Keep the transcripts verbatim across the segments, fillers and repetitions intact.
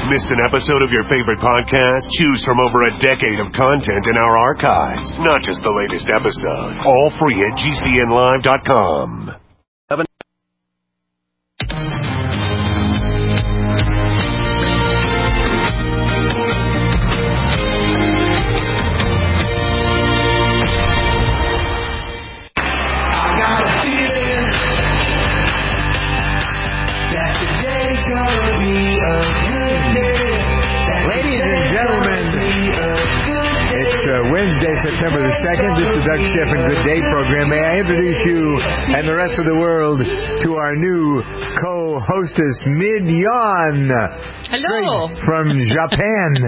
Missed an episode of your favorite podcast? Choose from over a decade of content in our archives. Not just the latest episode. All free at G C N live dot com. Wednesday, September the second. This is Doug Stephan Good Day program. May I introduce you and the rest of the world to our new co-hostess, Mid-Yon. Hello. From Japan.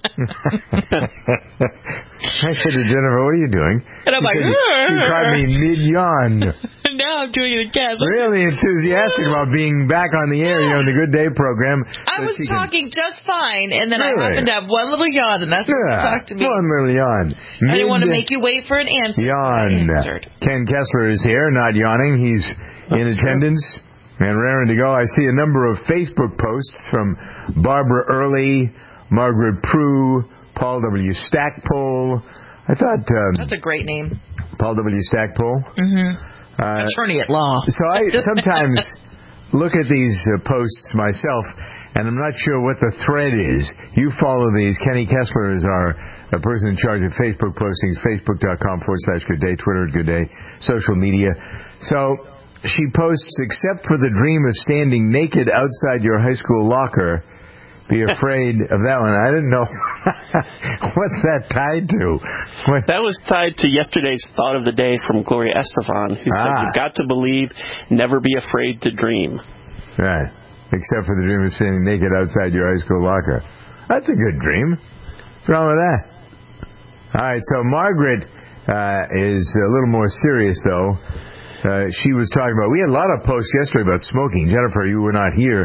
I said to Jennifer, what are you doing? And I'm she like, said, you called me Mid-Yon. Now I'm doing it again. Really enthusiastic about being back on the air, you know, in the Good Day program. I was talking can... just fine, and then really? I happened to have one little yawn, and that's yeah, what talked to me. One little yawn. I didn't want to make you wait for an answer. Yawn. Ken Kessler is here, not yawning. He's in attendance and raring to go. I see a number of Facebook posts from Barbara Early, Margaret Prue, Paul W. Stackpole. I thought... Um, that's a great name. Paul W. Stackpole. Mm-hmm. Uh, attorney at law. So I sometimes look at these uh, posts myself, and I'm not sure what the thread is. You follow these. Kenny Kessler is our uh, person in charge of Facebook postings, facebook.com forward slash Good Day, Twitter at Good Day, social media. So she posts, except for the dream of standing naked outside your high school locker, be afraid of that one. I didn't know. What's that tied to? What? That was tied to yesterday's Thought of the Day from Gloria Estefan, who ah. said, you've got to believe, never be afraid to dream. Right. Except for the dream of standing naked outside your high school locker. That's a good dream. What's wrong with that? All right, so Margaret uh, is a little more serious, though. Uh, she was talking about, we had a lot of posts yesterday about smoking. Jennifer, you were not here.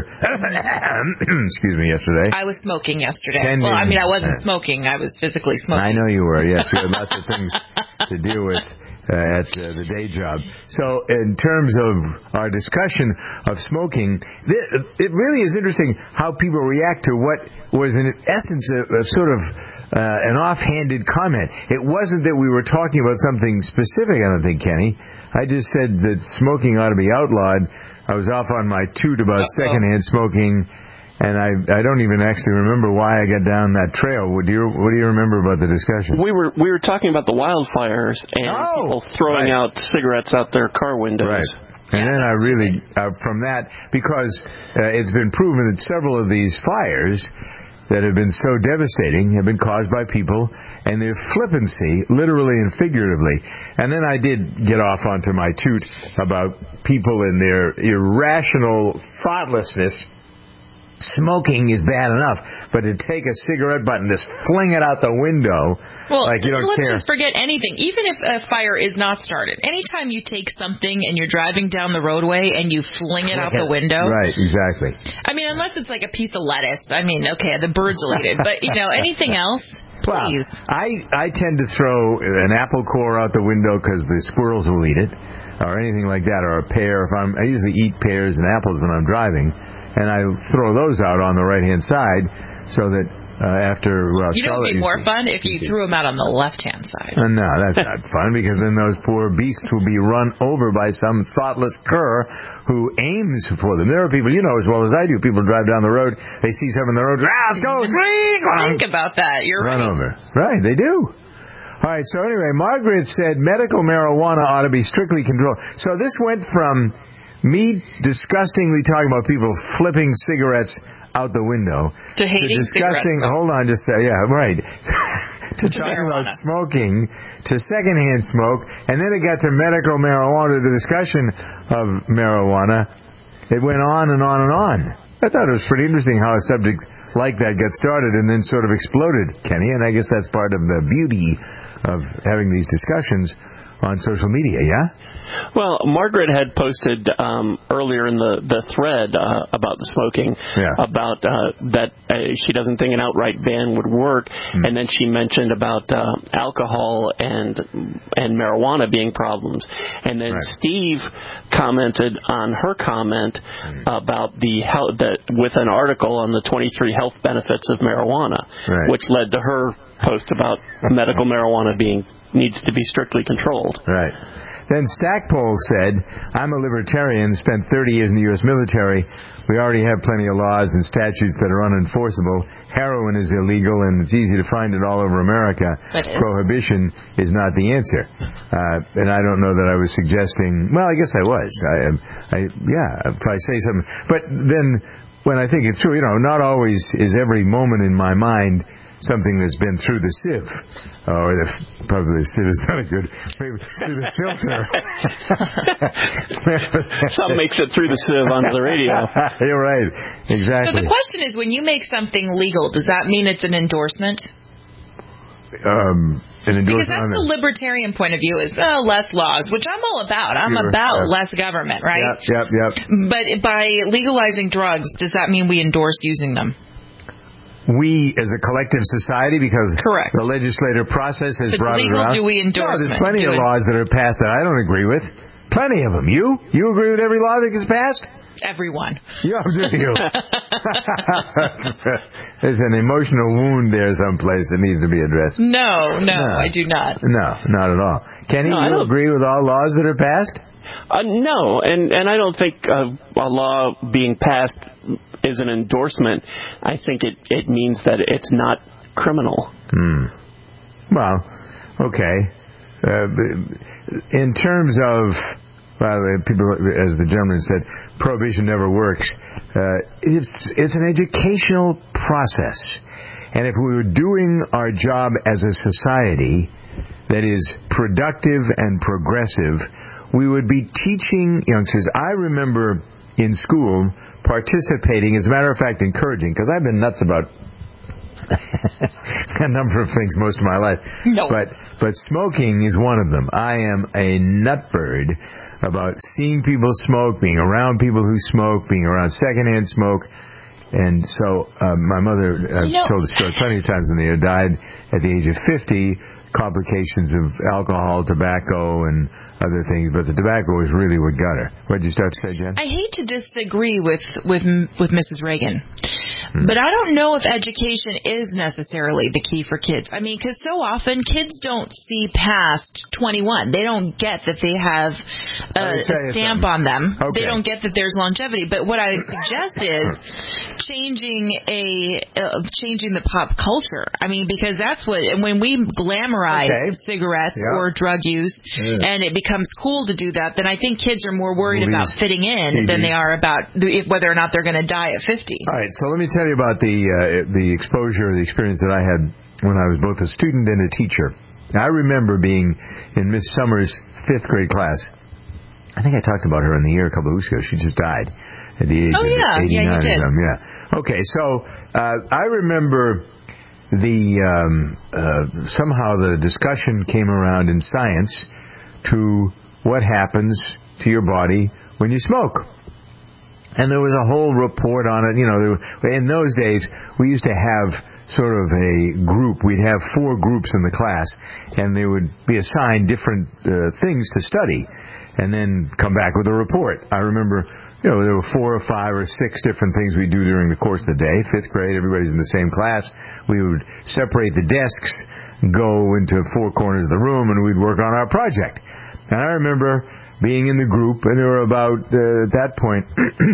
Excuse me, yesterday. I was smoking yesterday. Tending, well, I mean, I wasn't smoking. I was physically smoking. I know you were, yes. You had lots of things to deal with uh, at uh, the day job. So in terms of our discussion of smoking, th- it really is interesting how people react to what was in essence a, a sort of uh, an offhanded comment. It wasn't that we were talking about something specific, I don't think, Kenny. I just said that smoking ought to be outlawed. I was off on my toot about Uh-oh. secondhand smoking, and I I don't even actually remember why I got down that trail. What do you What do you remember about the discussion? We were we were talking about the wildfires and oh, people throwing right. out cigarettes out their car windows. Right. And yeah, then I really, uh, from that, because uh, it's been proven that several of these fires that have been so devastating have been caused by people and their flippancy, literally and figuratively. And then I did get off onto my toot about people and their irrational thoughtlessness. Smoking is bad enough, but to take a cigarette butt and just fling it out the window, well, like you don't let's care. Let's just forget anything. Even if a fire is not started, anytime you take something and you're driving down the roadway and you fling it out the window. Right, exactly. I mean, unless it's like a piece of lettuce. I mean, okay, the birds will eat it. But, you know, anything else, well, please. I, I tend to throw an apple core out the window because the squirrels will eat it, or anything like that, or a pear. If I'm, I usually eat pears and apples when I'm driving. And I throw those out on the right-hand side so that uh, after... Uh, you know it would be more to, fun if you through them out on the left-hand side. Uh, no, that's not fun because then those poor beasts will be run over by some thoughtless cur who aims for them. There are people, you know as well as I do, people drive down the road, they see something on the road, ah, let's go! Think about that. You're run right. over. Right, they do. All right, so anyway, Margaret said medical marijuana ought to be strictly controlled. So this went from... me disgustingly talking about people flipping cigarettes out the window to hating to discussing. Cigarettes. Hold on, just uh, yeah, right. to, to talking about smoking, to secondhand smoke, and then it got to medical marijuana, the discussion of marijuana. It went on and on and on. I thought it was pretty interesting how a subject like that got started and then sort of exploded, Kenny. And I guess that's part of the beauty of having these discussions on social media, yeah? Well, Margaret had posted um, earlier in the, the thread uh, about the smoking, yeah. about uh, that uh, she doesn't think an outright ban would work, mm. and then she mentioned about uh, alcohol and and marijuana being problems. And then right. Steve commented on her comment mm. about the health, that with an article on the twenty-three health benefits of marijuana, right. which led to her post about medical marijuana being needs to be strictly controlled. Right. Then Stackpole said, I'm a libertarian, spent thirty years in the U S military. We already have plenty of laws and statutes that are unenforceable. Heroin is illegal, and it's easy to find it all over America. Prohibition is not the answer. Uh, and I don't know that I was suggesting... Well, I guess I was. I, I Yeah, if I say something... But then, when I think it's true, you know, not always is every moment in my mind something that's been through the sieve. Or the, probably the sieve is not a good... Maybe through the filter. Some makes it through the sieve onto the radio. You're right. Exactly. So the question is, when you make something legal, does that mean it's an endorsement? Um... Because that's the libertarian point of view, is oh, less laws, which I'm all about. I'm You're, about uh, less government, right? Yep, yep, yep. But by legalizing drugs, does that mean we endorse using them? We, as a collective society, because Correct. the legislative process has but brought legal, it around. Do we endorse? No, there's plenty do of it. laws that are passed that I don't agree with. Plenty of them. You? You agree with every law that gets passed? Everyone. Yeah, do you? There's an emotional wound there someplace that needs to be addressed. No, no, no. I do not. No, not at all. Kenny, no, you agree with all laws that are passed? Uh, no, and, and I don't think uh, a law being passed is an endorsement. I think it, it means that it's not criminal. Hmm. Well, okay. Uh, in terms of... Well, people, as the gentleman said, prohibition never works. Uh, it's, it's an educational process. And if we were doing our job as a society that is productive and progressive, we would be teaching youngsters. I remember in school participating, as a matter of fact, encouraging, because I've been nuts about a number of things most of my life. No. But, but smoking is one of them. I am a nutbird about seeing people smoke, being around people who smoke, being around secondhand smoke. And so uh, my mother uh, you know, told the story plenty of times when they had died at the age of fifty, complications of alcohol, tobacco, and other things. But the tobacco was really what got her. What did you start to say, Jen? I hate to disagree with, with, with Missus Reagan. Hmm. But I don't know if education is necessarily the key for kids. I mean, because so often kids don't see past twenty-one. They don't get that they have a, a stamp on them. Okay. They don't get that there's longevity. But what I suggest is changing a uh, changing the pop culture. I mean, because that's what when we glamorize okay. cigarettes yep. or drug use, yeah. and it becomes cool to do that, then I think kids are more worried Movies. about fitting in T V. Than they are about the, whether or not they're going to die at fifty. All right, so let me tell you about the uh, the exposure, the experience that I had when I was both a student and a teacher. I remember being in Miss Summers' fifth grade class. I think I talked about her in the air a couple of weeks ago. She just died at the age oh, of yeah. eighty-nine. Yeah, you did. Or something. Yeah. Okay, so uh, I remember the um, uh, somehow the discussion came around in science to what happens to your body when you smoke. And there was a whole report on it. You know, there, in those days, we used to have sort of a group. We'd have four groups in the class, and they would be assigned different uh, things to study, and then come back with a report. I remember, you know, there were four or five or six different things we do during the course of the day. Fifth grade, everybody's in the same class. We would separate the desks, go into four corners of the room, and we'd work on our project. And I remember being in the group, and there were about, uh, at that point,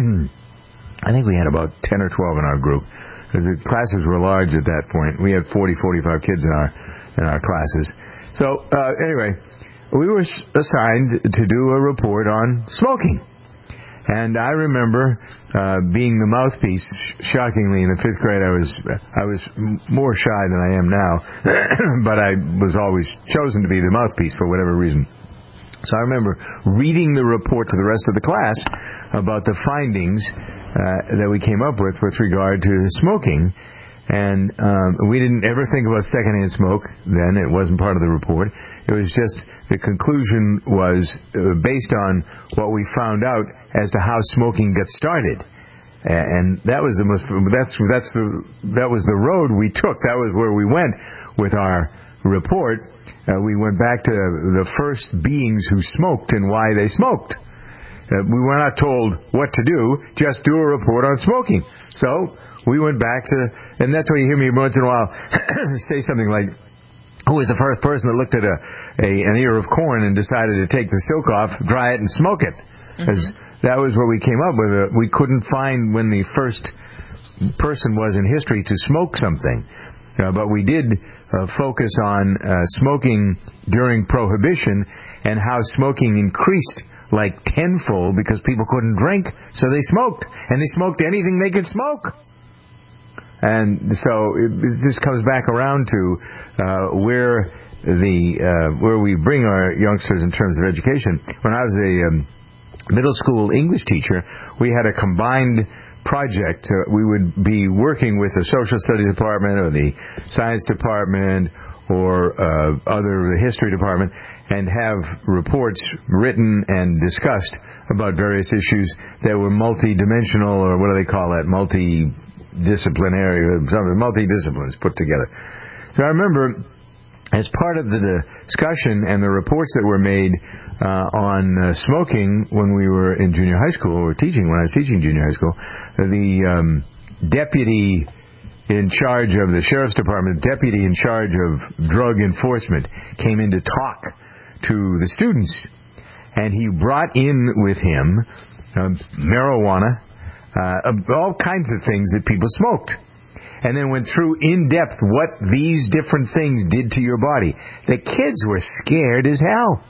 I think we had about ten or twelve in our group, because the classes were large at that point. We had forty, forty-five kids in our in our classes. So, uh, anyway, we were assigned to do a report on smoking. And I remember uh, being the mouthpiece. Shockingly, in the fifth grade, I was I was more shy than I am now, but I was always chosen to be the mouthpiece for whatever reason. So I remember reading the report to the rest of the class about the findings uh, that we came up with with regard to smoking. And um, we didn't ever think about secondhand smoke then. It wasn't part of the report. It was just the conclusion was uh, based on what we found out as to how smoking got started. And that was the most. That's that's the that was the road we took. That was where we went with our report. Uh, we went back to the first beings who smoked and why they smoked. Uh, we were not told what to do. Just do a report on smoking. So we went back to, and that's why you hear me once in a while say something like, "Who was the first person that looked at a, a an ear of corn and decided to take the silk off, dry it, and smoke it?" Because mm-hmm. that was what we came up with. Uh, we couldn't find when the first person was in history to smoke something. Uh, but we did uh, focus on uh, smoking during Prohibition and how smoking increased like tenfold because people couldn't drink, so they smoked. And they smoked anything they could smoke. And so it, it just comes back around to uh, where the uh, where we bring our youngsters in terms of education. When I was a um, middle school English teacher, we had a combined project. Uh, we would be working with the social studies department or the science department or uh, other the history department and have reports written and discussed about various issues that were multi-dimensional, or what do they call that, multi-disciplinary, something, multi-disciplines put together. So I remember as part of the discussion and the reports that were made uh, on uh, smoking when we were in junior high school, or teaching, when I was teaching junior high school, the um, deputy in charge of the sheriff's department, deputy in charge of drug enforcement, came in to talk to the students. And he brought in with him uh, marijuana, uh, all kinds of things that people smoked. And then went through in depth what these different things did to your body. The kids were scared as hell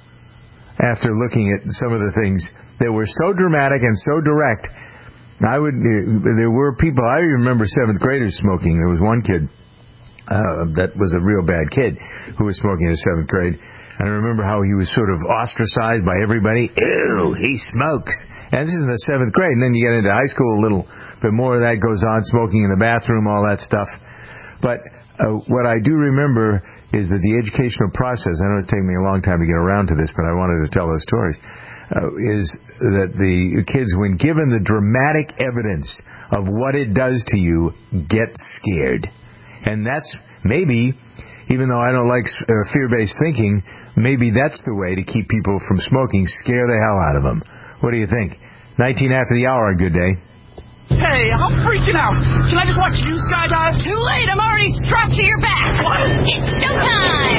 after looking at some of the things that were so dramatic and so direct. I would. There were people. I remember seventh graders smoking. There was one kid uh, that was a real bad kid who was smoking in seventh grade. And I remember how he was sort of ostracized by everybody. Ew, he smokes. And this is in the seventh grade. And then you get into high school, a little bit more of that goes on, smoking in the bathroom, all that stuff. But uh, what I do remember is that the educational process, I know it's taken me a long time to get around to this, but I wanted to tell those stories, uh, is that the kids, when given the dramatic evidence of what it does to you, get scared. And that's maybe, even though I don't like uh, fear-based thinking, maybe that's the way to keep people from smoking, scare the hell out of them. What do you think? nineteen after the hour, good day. Hey, I'm freaking out. Can I just watch you skydive? Too late, I'm already strapped to your back. What? It's showtime.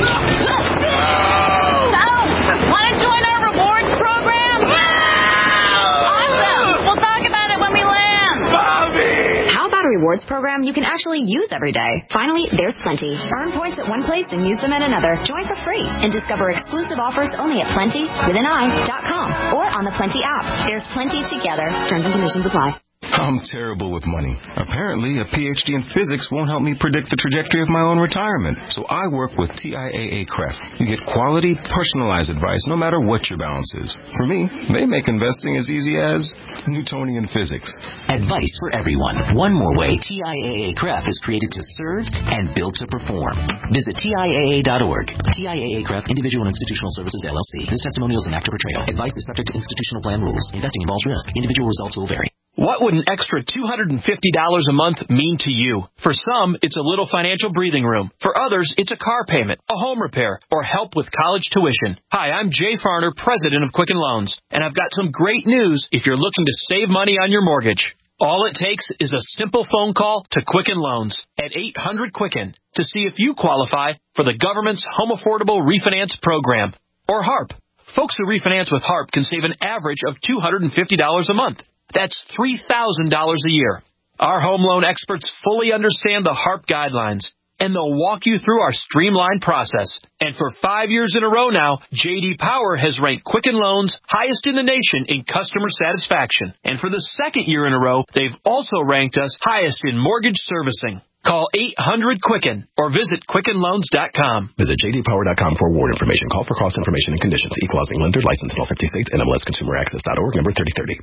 So, want to join our rewards program? Awesome. We'll talk about it when we land. Bobby! How about a rewards program you can actually use every day? Finally, there's Plenty. Earn points at one place and use them at another. Join for free and discover exclusive offers only at plenty with an I dot com or on the Plenty app. There's Plenty together. Terms and conditions apply. I'm terrible with money. Apparently, a P H D in physics won't help me predict the trajectory of my own retirement. So I work with T I A A C R E F. You get quality, personalized advice no matter what your balance is. For me, they make investing as easy as Newtonian physics. Advice for everyone. One more way T I A A C R E F is created to serve and built to perform. Visit T I A A dot org. T I A A C R E F, Individual and Institutional Services, L L C. This testimonial is an active portrayal. Advice is subject to institutional plan rules. Investing involves risk. Individual results will vary. What would an extra two hundred fifty dollars a month mean to you? For some, it's a little financial breathing room. For others, it's a car payment, a home repair, or help with college tuition. Hi, I'm Jay Farner, president of Quicken Loans, and I've got some great news if you're looking to save money on your mortgage. All it takes is a simple phone call to Quicken Loans at eight hundred Quicken to see if you qualify for the government's Home Affordable Refinance Program, or HARP. Folks who refinance with HARP can save an average of two hundred fifty dollars a month. That's three thousand dollars a year. Our home loan experts fully understand the HARP guidelines, and they'll walk you through our streamlined process. And for five years in a row now, J D Power has ranked Quicken Loans highest in the nation in customer satisfaction. And for the second year in a row, they've also ranked us highest in mortgage servicing. Call eight hundred Quicken or visit Quicken Loans dot com. Visit J D Power dot com for award information. Call for cost information and conditions. Equal housing lender. Licensed in all fifty states. N M L S Consumer Access dot org. Number thirty thirty.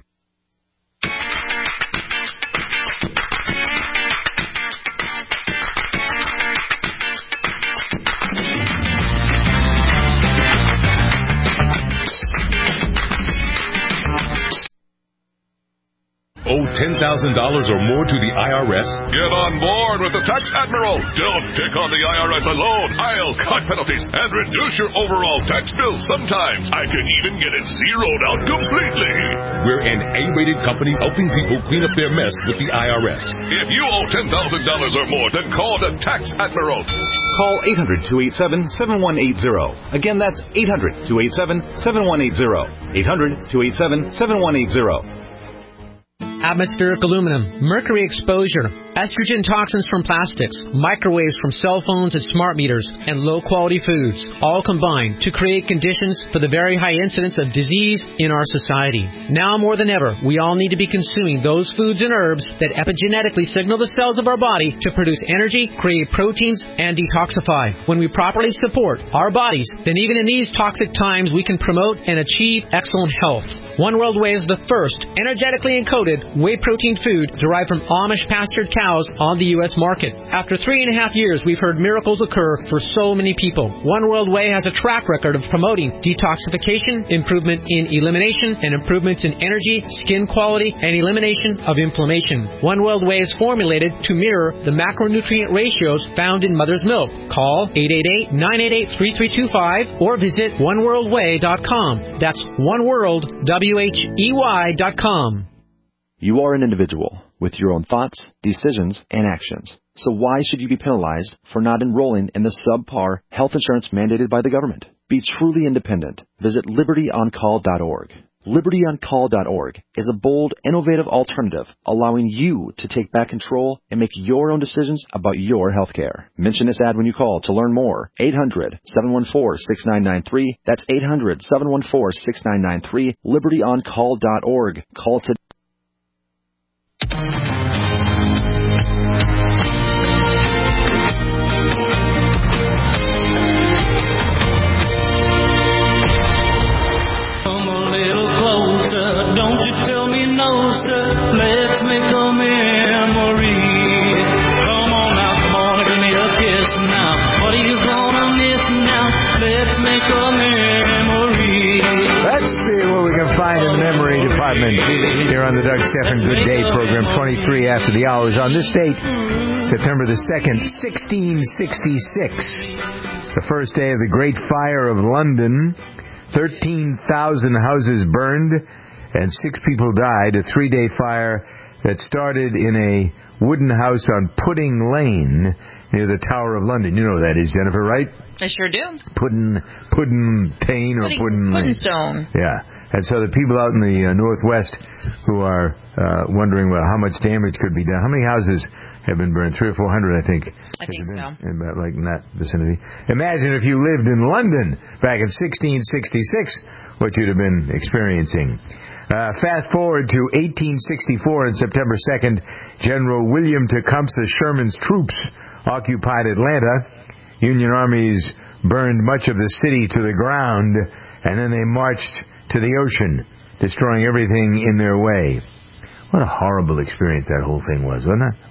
ten thousand dollars or more to the I R S? Get on board with the Tax Admiral. Don't take on the I R S alone. I'll cut penalties and reduce your overall tax bill. Sometimes I can even get it zeroed out completely. We're an A-rated company helping people clean up their mess with the I R S. If you owe ten thousand dollars or more, then call the Tax Admiral. Call eight hundred, two eight seven, seven one eight zero. Again, that's eight hundred, two eight seven, seven one eight zero. eight hundred, two eight seven, seven one eight zero. Atmospheric aluminum, mercury exposure, estrogen toxins from plastics, microwaves from cell phones and smart meters, and low-quality foods, all combine to create conditions for the very high incidence of disease in our society. Now more than ever, we all need to be consuming those foods and herbs that epigenetically signal the cells of our body to produce energy, create proteins, and detoxify. When we properly support our bodies, then even in these toxic times, we can promote and achieve excellent health. One World Whey is the first energetically encoded whey protein food derived from Amish pastured cows on the U S market. After three and a half years, we've heard miracles occur for so many people. One World Whey has a track record of promoting detoxification, improvement in elimination, and improvements in energy, skin quality, and elimination of inflammation. One World Whey is formulated to mirror the macronutrient ratios found in mother's milk. Call eight eight eight, nine eight eight, three three two five or visit one world way dot com. That's One World, W H E Y dot com. You are an individual with your own thoughts, decisions, and actions. So why should you be penalized for not enrolling in the subpar health insurance mandated by the government? Be truly independent. Visit liberty on call dot org. liberty on call dot org is a bold, innovative alternative allowing you to take back control and make your own decisions about your health care. Mention this ad when you call to learn more. eight hundred, seven one four, six nine nine three. That's eight hundred, seven one four, six nine nine three. liberty on call dot org. Call today. Don't you tell me no, sir. Let's make a memory. Come on now, come on, give me a kiss now. What are you gonna miss now? Let's make a memory. Let's see what we can find in the memory department here on the Doug Stephan Good Day program, twenty-three after the hours. On this date, September the second, sixteen sixty-six, the first day of the Great Fire of London. thirteen thousand houses burned and six people died. A three-day fire that started in a wooden house on Pudding Lane near the Tower of London. You know what that is, Jennifer, right? I sure do. Puddin, Puddin Tane or Puddin Lane. Puddinstone. Yeah. And so the people out in the uh, Northwest who are uh, wondering, well, how much damage could be done. How many houses have been burned? Three or four hundred, I think. I think so. In about, like, in that vicinity. Imagine if you lived in London back in sixteen sixty-six, what you'd have been experiencing. Uh, fast forward to eighteen sixty-four, on September second, General William Tecumseh Sherman's troops occupied Atlanta. Union armies burned much of the city to the ground, and then they marched to the ocean, destroying everything in their way. What a horrible experience that whole thing was, wasn't it?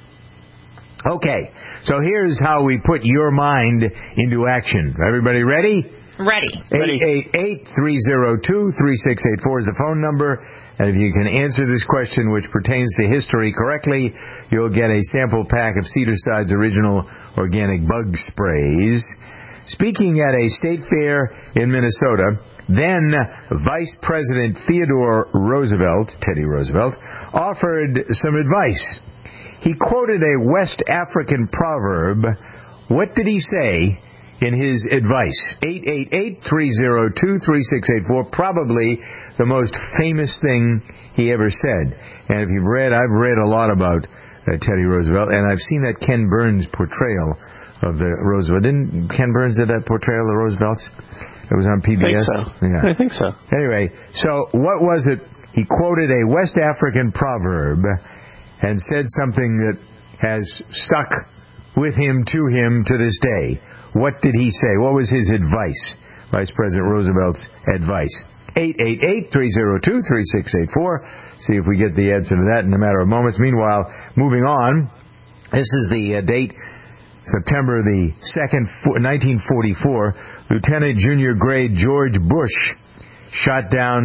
Ugh. Okay, so here's how we put your mind into action. Everybody ready? Ready. eight eight eight, three oh two, three six eight four is the phone number. And if you can answer this question, which pertains to history, correctly, you'll get a sample pack of Cedarside's original organic bug sprays. Speaking at a state fair in Minnesota, then Vice President Theodore Roosevelt, Teddy Roosevelt, offered some advice. He quoted a West African proverb. What did he say in his advice? eight eight eight, three oh two, three six eight four, probably the most famous thing he ever said. And if you've read, I've read a lot about uh, Teddy Roosevelt, and I've seen that Ken Burns portrayal of the Roosevelt. Didn't Ken Burns did that portrayal of the Roosevelts? It was on P B S? I think so. Yeah. I think so. Anyway, so what was it? He quoted a West African proverb and said something that has stuck with him, to him, to this day. What did he say? What was his advice? Vice President Roosevelt's advice. eight eight eight, three oh two, three six eight four. See if we get the answer to that in a matter of moments. Meanwhile, moving on, this is the uh, date, September the second, nineteen forty-four. Lieutenant Junior Grade George Bush shot down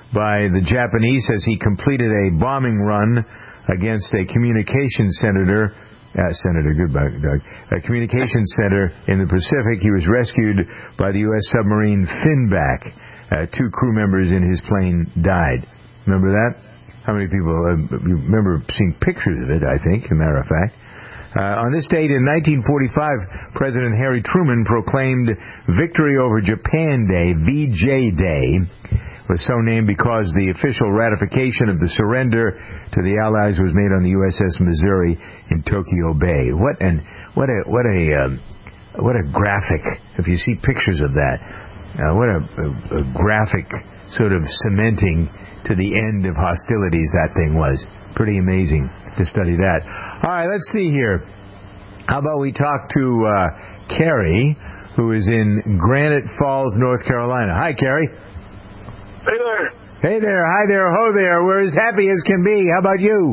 by the Japanese as he completed a bombing run against a communications senator, uh, Senator, goodbye, Doug, a communications center in the Pacific. He was rescued by the U S submarine Finback. Uh, two crew members in his plane died. Remember that? How many people uh, you remember seeing pictures of it, I think, as a matter of fact. Uh, on this date in nineteen forty-five, President Harry Truman proclaimed Victory over Japan Day, V J Day, was so named because the official ratification of the surrender to the Allies was made on the U S S Missouri in Tokyo Bay. What and what a what a um, what a graphic! If you see pictures of that, uh, what a, a, a graphic sort of cementing to the end of hostilities that thing was. Pretty amazing to study that. All right, let's see here. How about we talk to uh, Carrie, who is in Granite Falls, North Carolina. Hi, Carrie. Hey there. Hey there. Hi there. Ho there. We're as happy as can be. How about you?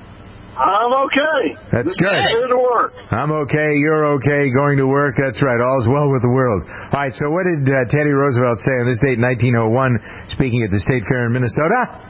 I'm okay. That's good. Going to work. I'm okay. You're okay. Going to work. That's right. All's well with the world. All right. So what did uh, Teddy Roosevelt say on this date in nineteen oh one, speaking at the State Fair in Minnesota?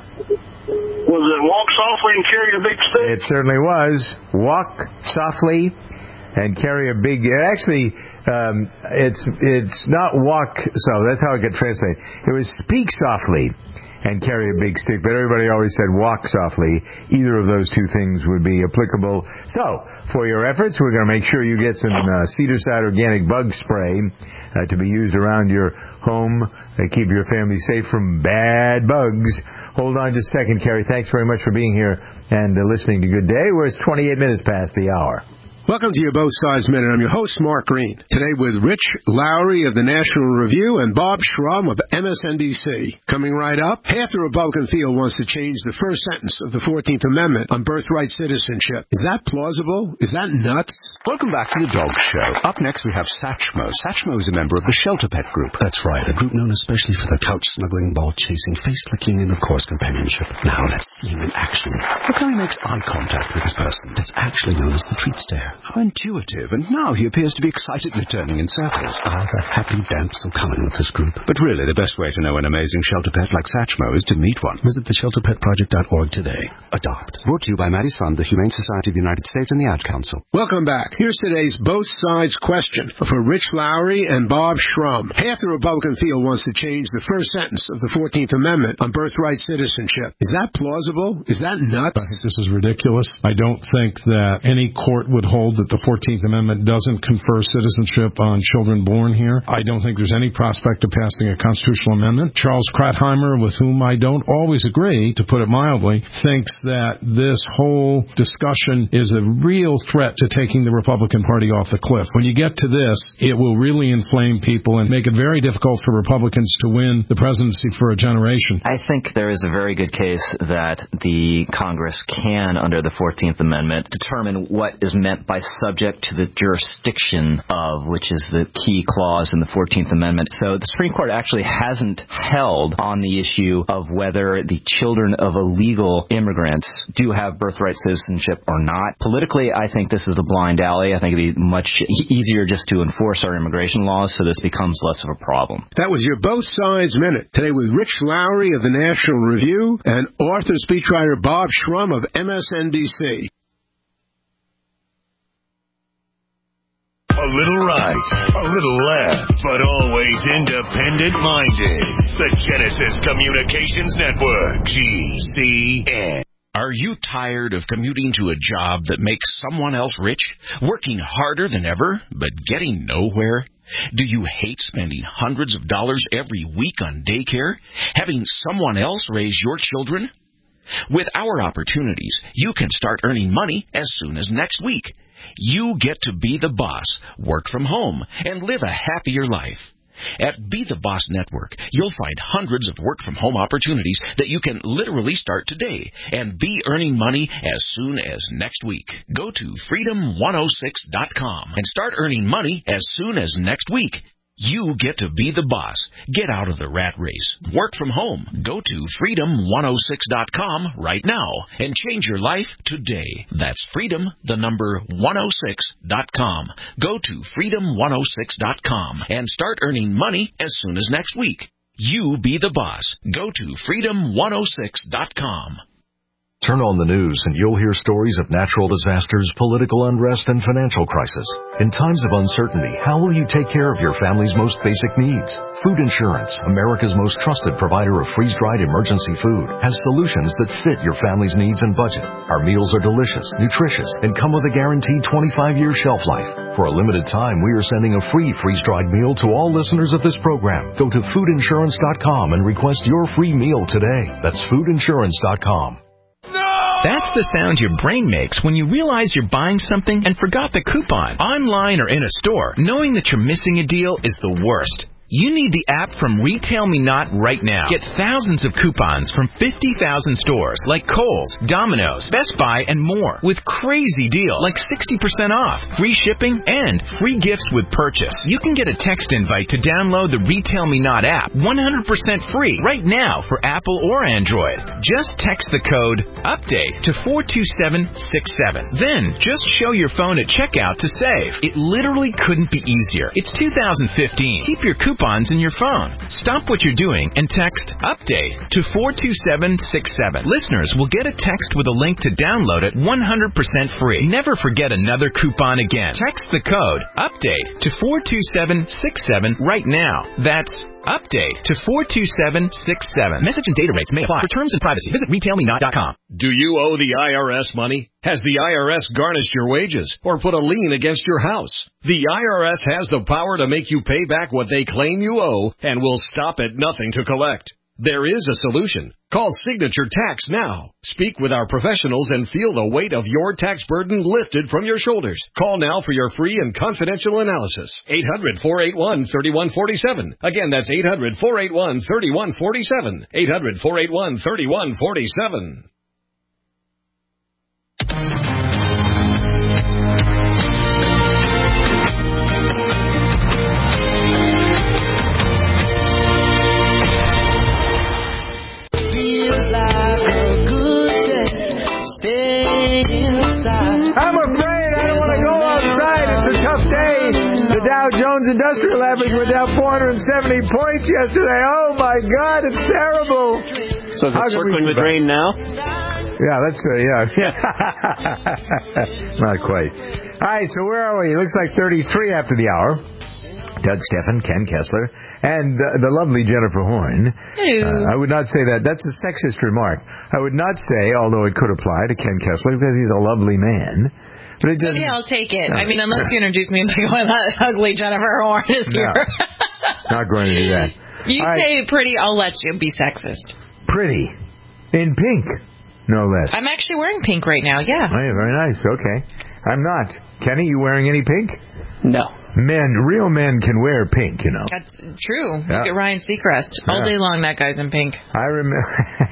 Was it walk softly and carry a big stick? It certainly was. Walk softly and carry a big... Actually, um, it's it's not walk... So that's how it got translated. It was speak softly and carry a big stick, but everybody always said walk softly. Either of those two things would be applicable. So, for your efforts, we're going to make sure you get some uh, Cedarside Organic Bug Spray uh, to be used around your home and keep your family safe from bad bugs. Hold on just a second, Carrie. Thanks very much for being here and uh, listening to Good Day, where it's twenty-eight minutes past the hour. Welcome to your Both Sides Minute. I'm your host, Mark Green. Today with Rich Lowry of the National Review and Bob Schrum of M S N B C. Coming right up, half the Republican field wants to change the first sentence of the fourteenth Amendment on birthright citizenship. Is that plausible? Is that nuts? Welcome back to the Dog Show. Up next we have Satchmo. Satchmo is a member of the Shelter Pet Group. That's right, a group known especially for their couch-snuggling, ball-chasing, face-licking, and of course companionship. Now let's see him in action. Look how he makes eye contact with his person. That's actually known as the treat stare. How intuitive, and now he appears to be excitedly turning in circles. Ah, the happy dance will come in with this group. But really, the best way to know an amazing shelter pet like Satchmo is to meet one. Visit the shelter pet project dot org today. Adopt. Brought to you by Maddie's Fund, the Humane Society of the United States, and the Ad Council. Welcome back. Here's today's Both Sides question for Rich Lowry and Bob Schrum. Half the Republican field wants to change the first sentence of the fourteenth Amendment on birthright citizenship. Is that plausible? Is that nuts? I think this is ridiculous. I don't think that any court would hold that the fourteenth Amendment doesn't confer citizenship on children born here. I don't think there's any prospect of passing a constitutional amendment. Charles Kratheimer, with whom I don't always agree, to put it mildly, thinks that this whole discussion is a real threat to taking the Republican Party off the cliff. When you get to this, it will really inflame people and make it very difficult for Republicans to win the presidency for a generation. I think there is a very good case that the Congress can, under the fourteenth Amendment, determine what is meant by subject to the jurisdiction of, which is the key clause in the fourteenth Amendment. So the Supreme Court actually hasn't held on the issue of whether the children of illegal immigrants do have birthright citizenship or not. Politically, I think this is a blind alley. I think it'd be much easier just to enforce our immigration laws so this becomes less of a problem. That was your Both Sides Minute. Today with Rich Lowry of the National Review and author speechwriter Bob Schrum of M S N B C. A little right, a little left, but always independent-minded. The Genesis Communications Network, G C N. Are you tired of commuting to a job that makes someone else rich, working harder than ever, but getting nowhere? Do you hate spending hundreds of dollars every week on daycare, having someone else raise your children? With our opportunities, you can start earning money as soon as next week. You get to be the boss, work from home, and live a happier life. At Be the Boss Network, you'll find hundreds of work-from-home opportunities that you can literally start today and be earning money as soon as next week. Go to freedom one oh six dot com and start earning money as soon as next week. You get to be the boss. Get out of the rat race. Work from home. Go to freedom one oh six dot com right now and change your life today. That's freedom, the number one oh six dot com. Go to freedom one oh six dot com and start earning money as soon as next week. You be the boss. Go to freedom one oh six dot com. Turn on the news and you'll hear stories of natural disasters, political unrest, and financial crisis. In times of uncertainty, how will you take care of your family's most basic needs? Food Insurance, America's most trusted provider of freeze-dried emergency food, has solutions that fit your family's needs and budget. Our meals are delicious, nutritious, and come with a guaranteed twenty-five year shelf life. For a limited time, we are sending a free freeze-dried meal to all listeners of this program. Go to food insurance dot com and request your free meal today. That's food insurance dot com. That's the sound your brain makes when you realize you're buying something and forgot the coupon. Online or in a store, knowing that you're missing a deal is the worst. You need the app from Retail Me Not right now. Get thousands of coupons from fifty thousand stores like Kohl's, Domino's, Best Buy, and more with crazy deals like sixty percent off, free shipping, and free gifts with purchase. You can get a text invite to download the Retail Me Not app one hundred percent free right now for Apple or Android. Just text the code UPDATE to four two seven six seven. Then just show your phone at checkout to save. It literally couldn't be easier. It's two thousand fifteen. Keep your coupons in your phone. Stop what you're doing and text UPDATE to four two seven six seven. Listeners will get a text with a link to download it one hundred percent free. Never forget another coupon again. Text the code UPDATE to four two seven six seven right now. That's UPDATE to four two seven six seven. Message and data rates may apply. For terms and privacy, visit retail me not dot com. Do you owe the I R S money? Has the I R S garnished your wages or put a lien against your house? The I R S has the power to make you pay back what they claim you owe and will stop at nothing to collect. There is a solution. Call Signature Tax now. Speak with our professionals and feel the weight of your tax burden lifted from your shoulders. Call now for your free and confidential analysis. eight hundred, four eight one, three one four seven. Again, that's eight hundred, four eight one, three one four seven. eight hundred, four eight one, three one four seven. I'm afraid I don't want to go outside. It's a tough day. The Dow Jones Industrial Average went down four hundred seventy points yesterday. Oh, my God, it's terrible. So is it circling with rain now? Yeah, that's, uh, yeah. Not quite. All right, so where are we? It looks like thirty-three after the hour. Doug Steffen, Ken Kessler, and uh, the lovely Jennifer Horn. Uh, I would not say that. That's a sexist remark. I would not say, although it could apply to Ken Kessler, because he's a lovely man. But it doesn't. Okay, I'll take it. No. I mean, unless you introduce me like, well, that ugly Jennifer Horn is here. No, not going to do that. You All say right. Pretty, I'll let you be sexist. Pretty. In pink, no less. I'm actually wearing pink right now, yeah. Oh, yeah, very nice. Okay. I'm not. Kenny, you wearing any pink? No. Men, real men can wear pink, you know. That's true. Yeah. Look at Ryan Seacrest. All Yeah. day long, that guy's in pink. I remember.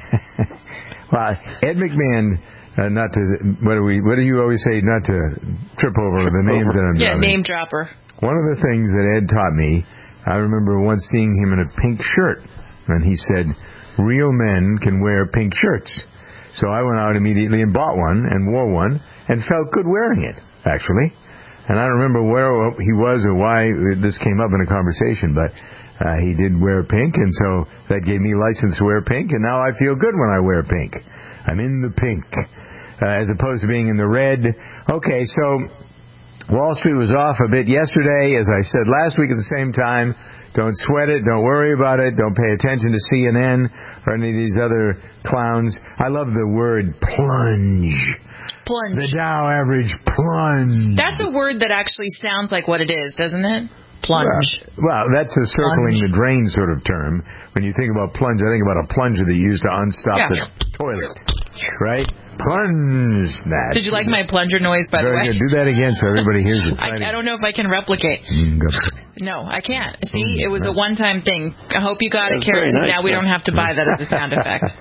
Well, Ed McMahon, uh, not to, what do we, what do you always say, not to trip over the names that I'm Yeah, dropping. name dropper. One of the things that Ed taught me, I remember once seeing him in a pink shirt, and he said, real men can wear pink shirts. So I went out immediately and bought one and wore one and felt good wearing it, actually. And I don't remember where he was or why this came up in a conversation, but uh, he did wear pink, and so that gave me license to wear pink, and now I feel good when I wear pink. I'm in the pink, uh, as opposed to being in the red. Okay, so Wall Street was off a bit yesterday, as I said last week at the same time. Don't sweat it. Don't worry about it. Don't pay attention to C N N or any of these other clowns. I love the word plunge. Plunge. The Dow average plunge. That's a word that actually sounds like what it is, doesn't it? Plunge. Well, well that's a circling plunge. The drain sort of term. When you think about plunge, I think about a plunger that you use to unstop yeah. the toilet. Right? Plunge that. Did you like my plunger noise, by the way? Do that again so everybody hears it. I, I don't know if I can replicate. No, I can't. See, it was a one-time thing. I hope you got it, Karen. Nice, now we don't have to buy that as a sound effect.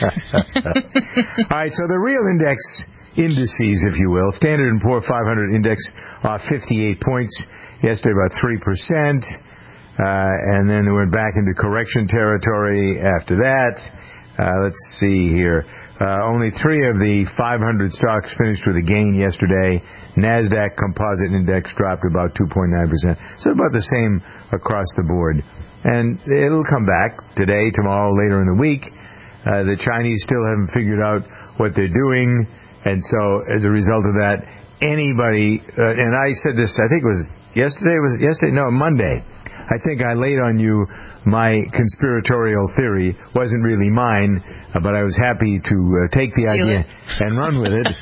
All right, so the real index indices, if you will, Standard and Poor five hundred index off fifty-eight points. Yesterday about three percent. Uh, and then it went back into correction territory after that. Uh, let's see here. Uh, only three of the five hundred stocks finished with a gain yesterday. NASDAQ Composite Index dropped about two point nine percent. So about the same across the board. And it'll come back today, tomorrow, later in the week. Uh, the Chinese still haven't figured out what they're doing. And so as a result of that, anybody, uh, and I said this, I think it was yesterday, was it yesterday? No, Monday. I think I laid on you my conspiratorial theory. Wasn't really mine, uh, but I was happy to uh, take the idea and run with it.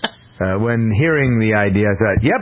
uh, when hearing the idea, I thought, yep,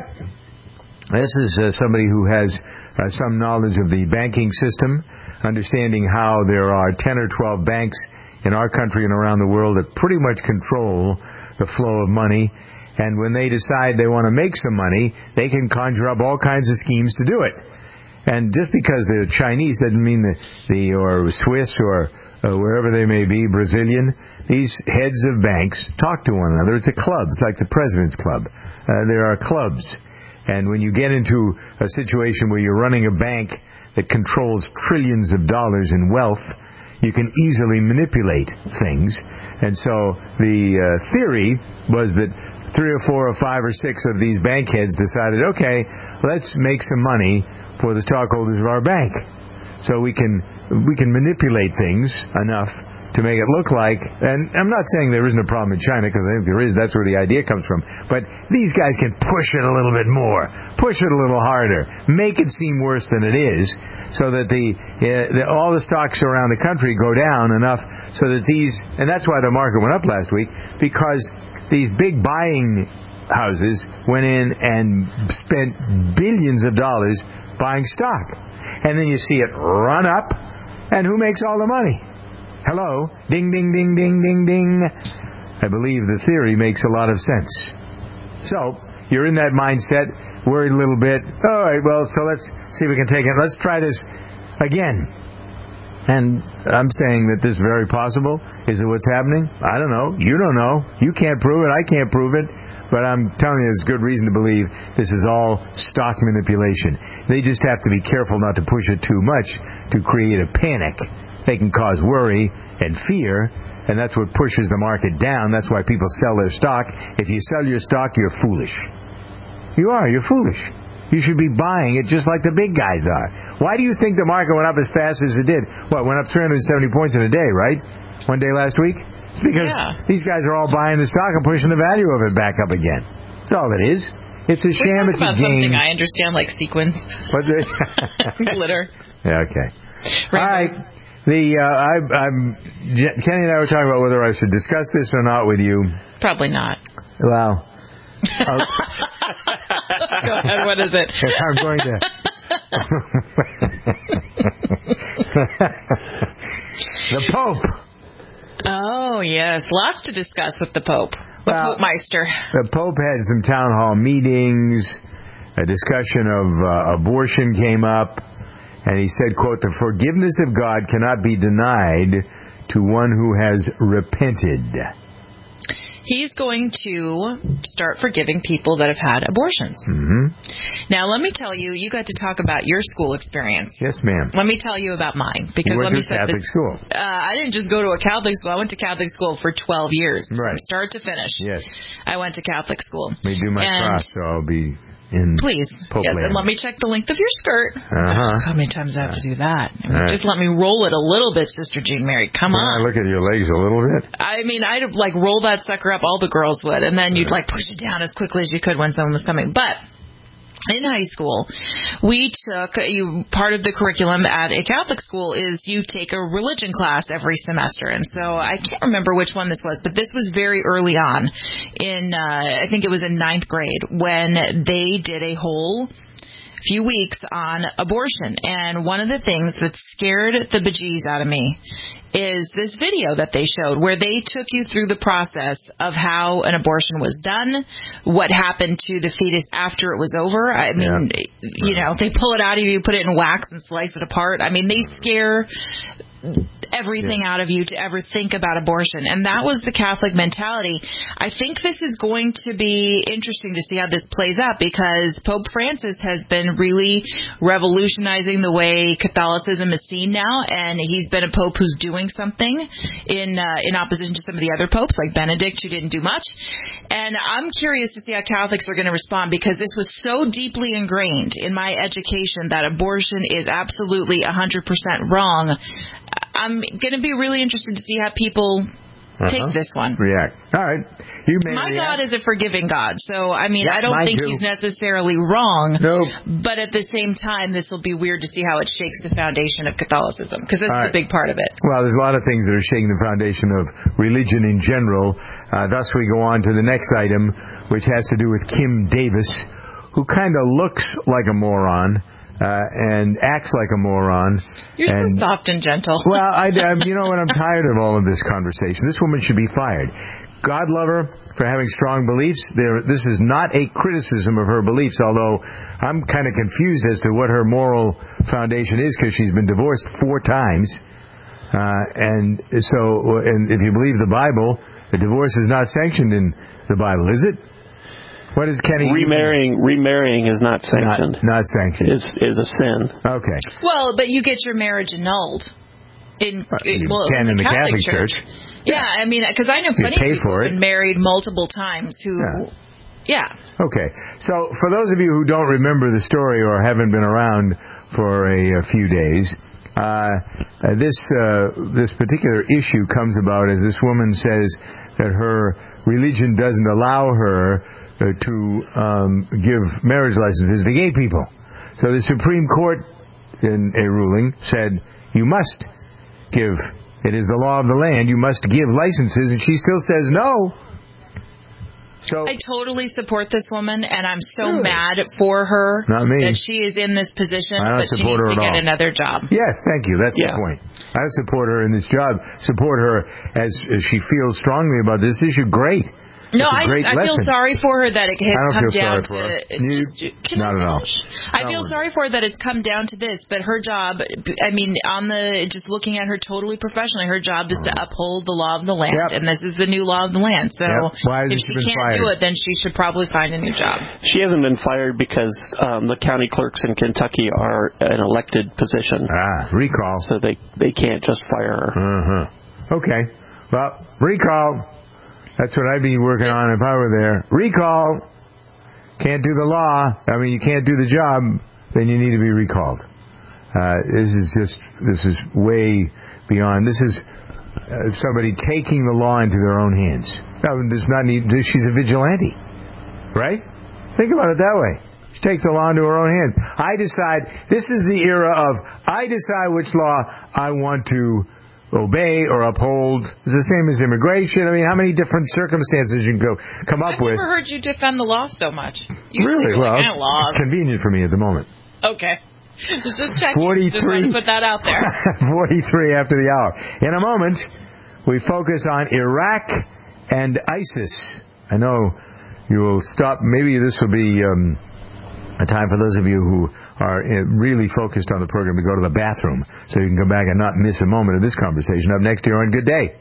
this is uh, somebody who has uh, some knowledge of the banking system, understanding how there are ten or twelve banks in our country and around the world that pretty much control the flow of money. And when they decide they want to make some money, they can conjure up all kinds of schemes to do it. And just because they're Chinese doesn't mean that the or Swiss or uh, wherever they may be, Brazilian, these heads of banks talk to one another. It's a club. It's like the President's Club. Uh, there are clubs. And when you get into a situation where you're running a bank that controls trillions of dollars in wealth, you can easily manipulate things. And so the uh, theory was that three or four or five or six of these bank heads decided, okay, let's make some money for the stockholders of our bank. So we can we can manipulate things enough to make it look like, and I'm not saying there isn't a problem in China, because I think there is, that's where the idea comes from, but these guys can push it a little bit more, push it a little harder, make it seem worse than it is, so that the, uh, the all the stocks around the country go down enough so that these, and that's why the market went up last week, because these big buying houses went in and spent billions of dollars buying stock. And then you see it run up, and who makes all the money? Hello? Ding, ding, ding, ding, ding, ding. I believe the theory makes a lot of sense. So, you're in that mindset, worried a little bit. All right, well, so let's see if we can take it. Let's try this again. And I'm saying that this is very possible. Is it what's happening? I don't know. You don't know. You can't prove it. I can't prove it. But I'm telling you, there's good reason to believe this is all stock manipulation. They just have to be careful not to push it too much to create a panic. They can cause worry and fear, and that's what pushes the market down. That's why people sell their stock. If you sell your stock, you're foolish. You are. You're foolish. You should be buying it just like the big guys are. Why do you think the market went up as fast as it did? What, went up three hundred seventy points in a day, right? One day last week? It's because yeah. these guys are all buying the stock and pushing the value of it back up again. That's all it is. It's a sham. It's a game. Something I understand, like sequins. What the glitter. Yeah, okay. Rainbow. All right. The uh, I, I'm Kenny and I were talking about whether I should discuss this or not with you. Probably not. Well. Go ahead. What is it? I'm going to. The Pope. Oh, yes. Lots to discuss with the Pope. The well, Pope Meister. The Pope had some town hall meetings. A discussion of uh, abortion came up. And he said, quote, the forgiveness of God cannot be denied to one who has repented. He's going to start forgiving people that have had abortions. Mm-hmm. Now, let me tell you, you got to talk about your school experience. Yes, ma'am. Let me tell you about mine. Because you went let me to a Catholic this, school. Uh, I didn't just go to a Catholic school. I went to Catholic school for twelve years. Right. From start to finish. Yes. I went to Catholic school. Let me do my and cross, so I'll be in Please. Pope Yes, land. and let me check the length of your skirt. Uh-huh. How many times do I have to do that? I mean, right. Just let me roll it a little bit, Sister Jean Mary. Come Can on. I look at your legs a little bit? I mean, I'd like roll that sucker up. All the girls would. And then you'd like push it down as quickly as you could when someone was coming. But in high school, we took, you part of the curriculum at a Catholic school is you take a religion class every semester. And so I can't remember which one this was, but this was very early on in, uh, I think it was in ninth grade when they did a whole few weeks on abortion. And one of the things that scared the bejeez out of me is this video that they showed where they took you through the process of how an abortion was done, what happened to the fetus after it was over. I mean, yeah. you know, they pull it out of you, put it in wax and slice it apart. I mean, they scare everything yeah. out of you to ever think about abortion. And that was the Catholic mentality. I think this is going to be interesting to see how this plays out, because Pope Francis has been really revolutionizing the way Catholicism is seen now, and he's been a pope who's doing something in uh, in opposition to some of the other popes, like Benedict, who didn't do much. And I'm curious to see how Catholics are going to respond, because this was so deeply ingrained in my education that abortion is absolutely one hundred percent wrong. I'm going to be really interested to see how people uh-huh. take this one. React. All right. You may My react. God is a forgiving God. So, I mean, yeah, I don't think too. he's necessarily wrong. Nope. But at the same time, this will be weird to see how it shakes the foundation of Catholicism, because that's right. a big part of it. Well, there's a lot of things that are shaking the foundation of religion in general. Uh, thus, we go on to the next item, which has to do with Kim Davis, who kind of looks like a moron. Uh, and acts like a moron. You're and, so soft and gentle. Well, I, I, you know what? I'm tired of all of this conversation. This woman should be fired. God love her for having strong beliefs. There, this is not a criticism of her beliefs, although I'm kind of confused as to what her moral foundation is, because she's been divorced four times. Uh, and so, and if you believe the Bible, the divorce is not sanctioned in the Bible, is it? What is Kenny? Remarrying, remarrying is not sanctioned. Not, not sanctioned. Is is a sin. Okay. Well, but you get your marriage annulled in, uh, in well can in the, in the Catholic, Catholic Church. Church. Yeah, I mean, because I know plenty of people who've been married multiple times who. Yeah. yeah. Okay. So for those of you who don't remember the story or haven't been around for a, a few days, uh, uh, this uh, this particular issue comes about as this woman says that her religion doesn't allow her Uh, to um, give marriage licenses to gay people. So the Supreme Court, in a ruling, said you must give, it is the law of the land, you must give licenses, and she still says no. So I totally support this woman, and I'm so really? mad for her Not me. that she is in this position, I don't but she support needs her to at get all. another job. Yes, thank you. That's yeah. the point. I support her in this job. Support her as, as she feels strongly about this issue. Great. No, I, I feel sorry for her that it has come down to... You, not at all. I feel sorry for her that it's come down to this, but her job, I mean, on the just looking at her totally professionally, her job is to uphold the law of the land, yep. and this is the new law of the land. So yep. Why if she, she can't fired? do it, then she should probably find a new job. She hasn't been fired because um, the county clerks in Kentucky are an elected position. Ah, recall. So they, they can't just fire her. Uh-huh. Okay. Well, recall. That's what I'd be working on if I were there. Recall. Can't do the law. I mean, you can't do the job, then you need to be recalled. Uh, this is just, this is way beyond. This is uh, somebody taking the law into their own hands. No, does not need, she's a vigilante. Right? Think about it that way. She takes the law into her own hands. I decide, this is the era of, I decide which law I want to obey or uphold. It's the same as immigration. I mean, how many different circumstances you can go come up I've with? I've never heard you defend the law so much. You really? Well, like, eh, laws. It's convenient for me at the moment. Okay. Just, just checking. forty-three Just want to put that out there. forty-three after the hour. In a moment, we focus on Iraq and ISIS. I know you will stop. Maybe this will be um, a time for those of you who are really focused on the program to go to the bathroom so you can come back and not miss a moment of this conversation. Up next here on Good Day.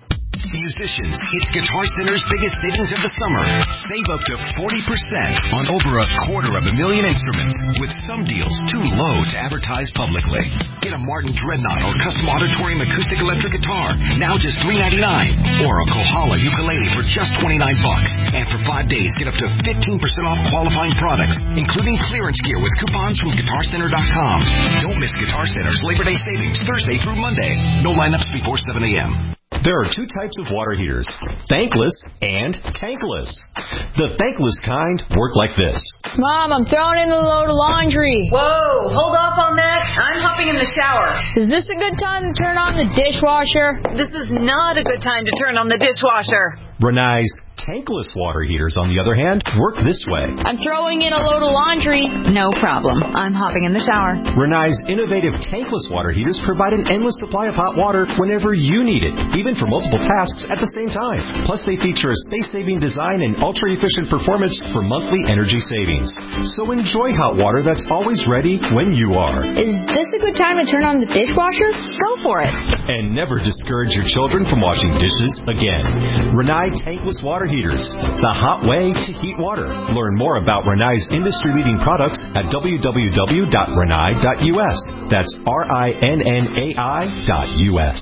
Musicians, it's Guitar Center's biggest savings of the summer. Save up to forty percent on over a quarter of a million instruments, with some deals too low to advertise publicly. Get a Martin Dreadnought or custom auditorium acoustic electric guitar, now just three ninety-nine, or a Kohala ukulele for just twenty-nine bucks. And for five days, get up to fifteen percent off qualifying products, including clearance gear with coupons from guitar center dot com. Don't miss Guitar Center's Labor Day savings Thursday through Monday. No lineups before seven a.m. There are two types of water heaters, thankless and tankless. The thankless kind work like this. Mom, I'm throwing in the load of laundry. Whoa, hold off on that. I'm hopping in the shower. Is this a good time to turn on the dishwasher? This is not a good time to turn on the dishwasher. Renai's Tankless water heaters, on the other hand, work this way. I'm throwing in a load of laundry. No problem. I'm hopping in the shower. Renai's innovative tankless water heaters provide an endless supply of hot water whenever you need it, even for multiple tasks at the same time. Plus, they feature a space-saving design and ultra-efficient performance for monthly energy savings. So enjoy hot water that's always ready when you are. Is this a good time to turn on the dishwasher? Go for it. And never discourage your children from washing dishes again. Renai tankless water heaters, the hot way to heat water. Learn more about Renai's industry-leading products at w w w dot renai dot u s. That's R I N N A I dot U S.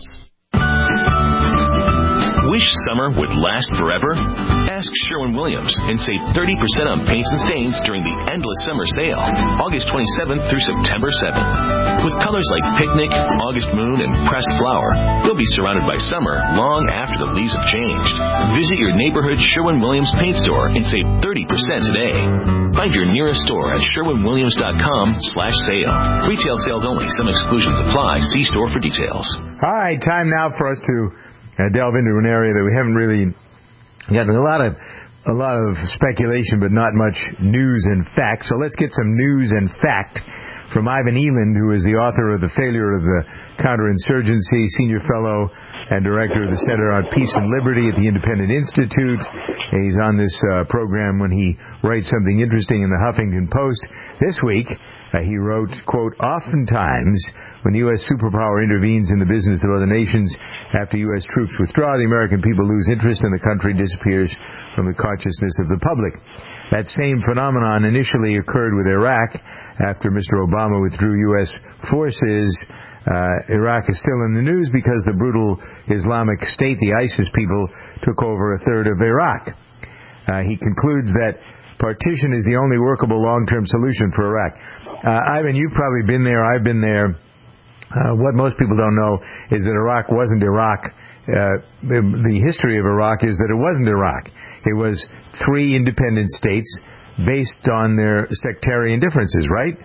Wish summer would last forever? Ask Sherwin-Williams and save thirty percent on paints and stains during the Endless Summer Sale, August twenty-seventh through September seventh. With colors like Picnic, August Moon, and Pressed Flower, you'll be surrounded by summer long after the leaves have changed. Visit your neighborhood Sherwin-Williams paint store and save thirty percent today. Find your nearest store at sherwin williams dot com slash sale. Retail sales only. Some exclusions apply. See store for details. All right, time now for us to Uh, delve into an area that we haven't really gotten a lot of a lot of speculation, but not much news and fact. So let's get some news and fact from Ivan Eland, who is the author of The Failure of the Counterinsurgency, Senior Fellow and Director of the Center on Peace and Liberty at the Independent Institute. He's on this uh, program when he writes something interesting in the Huffington Post. This week, Uh, he wrote, quote, "Oftentimes, when the U S superpower intervenes in the business of other nations, after U S troops withdraw, the American people lose interest and the country disappears from the consciousness of the public. That same phenomenon initially occurred with Iraq. After Mister Obama withdrew U S forces, uh, Iraq is still in the news because the brutal Islamic State, the ISIS people, took over a third of Iraq." Uh, he concludes that partition is the only workable long-term solution for Iraq. Uh, Ivan, you've probably been there. I've been there. Uh, what most people don't know is that Iraq wasn't Iraq. Uh, the, the history of Iraq is that it wasn't Iraq. It was three independent states based on their sectarian differences, right?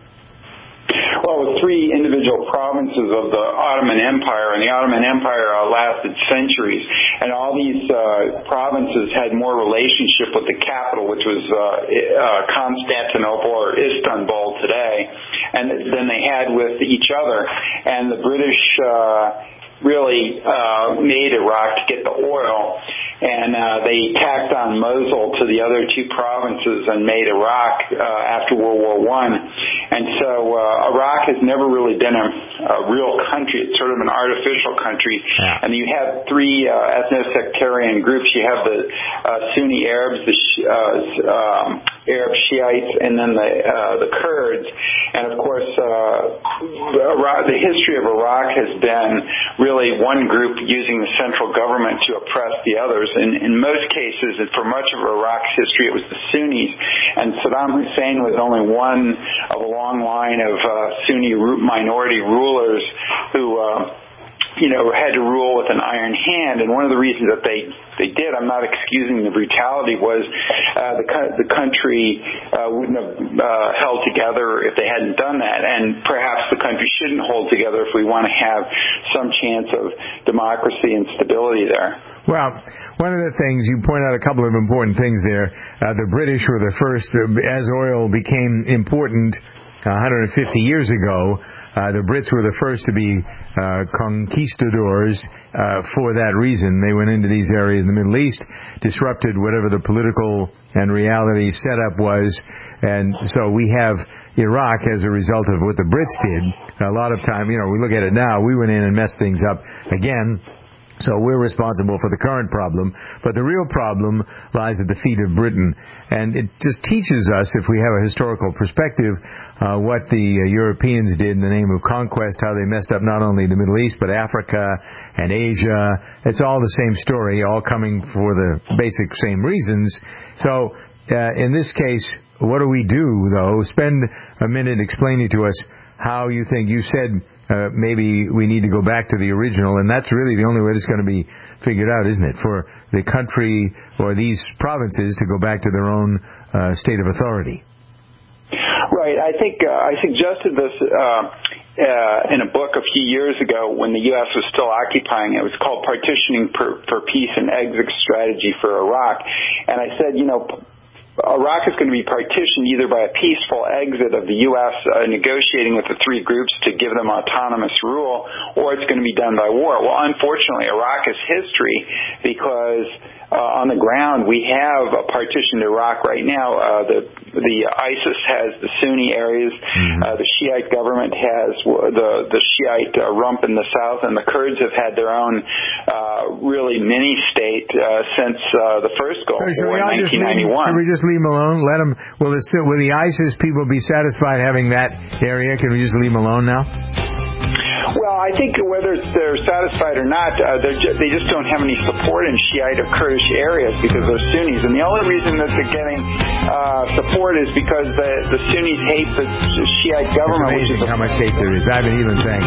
Well, with three individual provinces of the Ottoman Empire, and the Ottoman Empire uh, lasted centuries, and all these uh, provinces had more relationship with the capital, which was uh, uh, Constantinople or Istanbul today, and than they had with each other. And the British uh, really uh, made Iraq to get the oil, and uh, they tacked on Mosul to the other two provinces and made Iraq uh, after World War One. And so uh, Iraq has never really been a, a real country. It's sort of an artificial country. Yeah. And you have three uh, ethno-sectarian groups. You have the uh, Sunni Arabs, the uh, um, Arab Shiites, and then the uh, the Kurds. And of course, uh, Iraq, the history of Iraq has been really one group using the central government to oppress the others. In, in most cases, and for much of Iraq's history, it was the Sunnis. And Saddam Hussein was only one of a long line of uh, Sunni minority rulers who uh, you know, had to rule with an iron hand. And one of the reasons that they, they did, I'm not excusing the brutality, was uh, the, the country uh, wouldn't have uh, held together if they hadn't done that. And perhaps the country shouldn't hold together if we want to have some chance of democracy and stability there. Well, one of the things, you point out a couple of important things there. Uh, the British were the first, as oil became important one hundred fifty years ago, Uh, the Brits were the first to be uh, conquistadors uh, for that reason. They went into these areas in the Middle East, disrupted whatever the political and reality setup was, and so we have Iraq as a result of what the Brits did. A lot of time, you know, we look at it now, we went in and messed things up again. So we're responsible for the current problem. But the real problem lies at the feet of Britain. And it just teaches us, if we have a historical perspective, uh, what the uh, Europeans did in the name of conquest, how they messed up not only the Middle East, but Africa and Asia. It's all the same story, all coming for the basic same reasons. So uh, in this case, what do we do, though? Spend a minute explaining to us how you think, you said uh, maybe we need to go back to the original, and that's really the only way it's going to be figured out, isn't it? For the country or these provinces to go back to their own uh, state of authority. Right. I think uh, I suggested this uh, uh, in a book a few years ago when the U S was still occupying it. It was called Partitioning for, for Peace and Exit Strategy for Iraq. And I said, you know, Iraq is going to be partitioned either by a peaceful exit of the U S uh, negotiating with the three groups to give them autonomous rule, or it's going to be done by war. Well, unfortunately, Iraq is history because uh, on the ground we have a partitioned Iraq right now. Uh, the the ISIS has the Sunni areas, mm-hmm. uh, the Shiite government has the the Shiite uh, rump in the south, and the Kurds have had their own uh, really mini state uh, since uh, the first Gulf so War in nineteen ninety-one. Should we just leave them alone? Let them. Will the will the ISIS people be satisfied having that area? Can we just leave them alone now? Well, I think whether they're satisfied or not, uh, ju- they just don't have any support in Shiite or Kurdish areas because they're Sunnis. And the only reason that they're getting uh, support is because the, the Sunnis hate the Shiite government. It's amazing which is how much hate there is. Ivan Elam, thanks.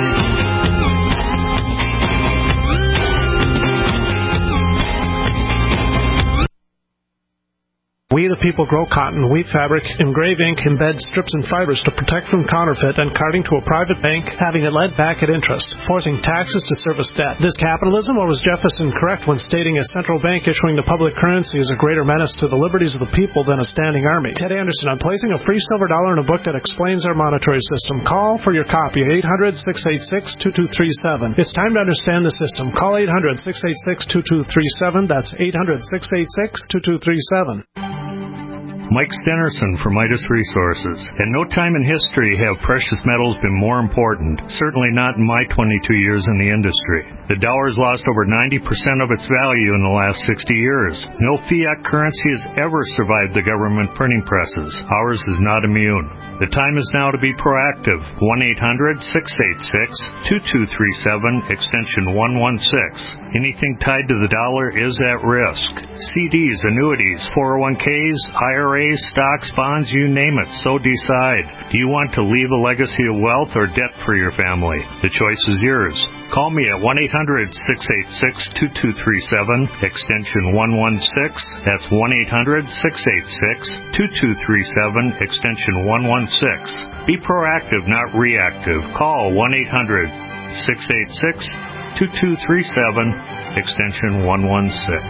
We the people grow cotton, wheat fabric, engrave ink, embed strips and fibers to protect from counterfeit and carting to a private bank, having it lent back at interest, forcing taxes to service debt. This capitalism, or was Jefferson correct when stating a central bank issuing the public currency is a greater menace to the liberties of the people than a standing army? Ted Anderson, I'm placing a free silver dollar in a book that explains our monetary system. Call for your copy at eight hundred, six eight six, two two three seven. It's time to understand the system. Call eight hundred, six eight six, two two three seven. That's eight hundred, six eight six, two two three seven. Mike Stenerson from Midas Resources. In no time in history have precious metals been more important, certainly not in my twenty-two years in the industry. The dollar has lost over ninety percent of its value in the last sixty years. No fiat currency has ever survived the government printing presses. Ours is not immune. The time is now to be proactive. one eight hundred, six eight six, two two three seven, extension one one six. Anything tied to the dollar is at risk. C Ds, annuities, four oh one k's, I R As, stocks, bonds, you name it, so decide. Do you want to leave a legacy of wealth or debt for your family? The choice is yours. Call me at one eight hundred, six eight six, two two three seven, extension one one six. That's one eight hundred, six eight six, two two three seven, extension one one six. Be proactive, not reactive. Call one eight hundred, six eight six, two two three seven, extension one one six.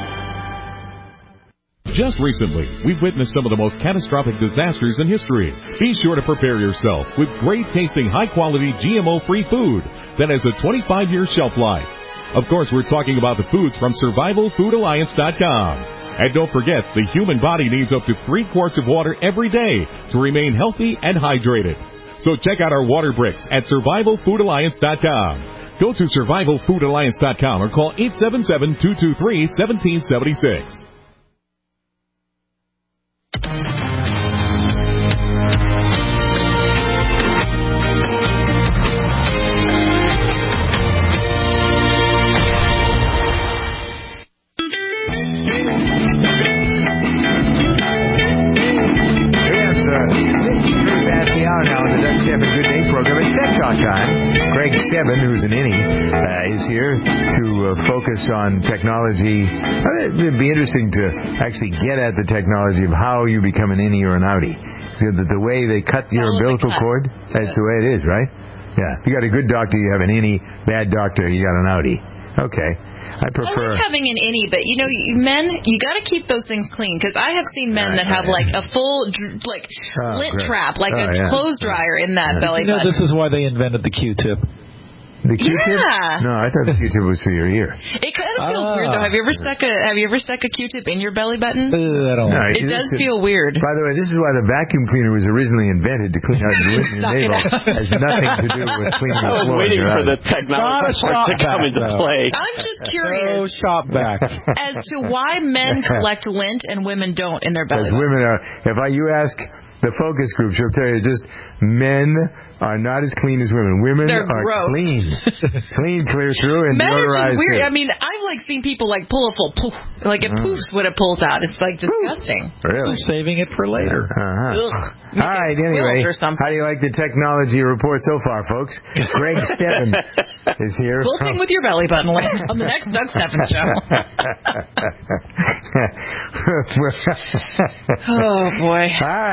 Just recently, we've witnessed some of the most catastrophic disasters in history. Be sure to prepare yourself with great-tasting, high-quality, G M O-free food that has a twenty-five year shelf life. Of course, we're talking about the foods from survival food alliance dot com. And don't forget, the human body needs up to three quarts of water every day to remain healthy and hydrated. So check out our water bricks at survival food alliance dot com. Go to survival food alliance dot com or call eight seven seven, two two three, one seven seven six. Stebbin, who's an innie, uh, is here to uh, focus on technology. Uh, it'd be interesting to actually get at the technology of how you become an innie or an outie. So the, the way they cut your umbilical cord, that's the way it is, right? Yeah. If you got a good doctor, you have an innie. Bad doctor, you got an outie. Okay. I prefer I like having an innie, but you know, you, men, you got to keep those things clean because I have seen men right, that have right. like a full like oh, lint great. trap, like oh, a yeah. clothes dryer in that yeah. belly you know, button. This is why they invented the Q-tip. The Q-tip? Yeah. No, I thought the Q-tip was for your ear. It kind of feels oh. weird though. Have you ever stuck a Have you ever stuck a Q-tip in your belly button? Uh, I don't no, it does feel weird. By the way, this is why the vacuum cleaner was originally invented to clean out the lint in your navel. It has nothing to do with cleaning I was the floor. waiting for the technology to come into though. play. I'm just curious. No shop back. As to why men collect lint and women don't in their belly. Because women are. If I, you ask the focus group, she'll tell you just men are not as clean as women. Women They're are gross. clean. Clean, clear through, and men deodorized. are just weird. Too. I mean, I've like seen people like pull a full poof. Like it poofs when it pulls out. It's like disgusting. Really? I'm saving it for later. Uh-huh. All right, anyway, how do you like the technology report so far, folks? Greg Stebbin is here. Quilting with your belly button on the next Doug Stephan show. Oh, boy. All right.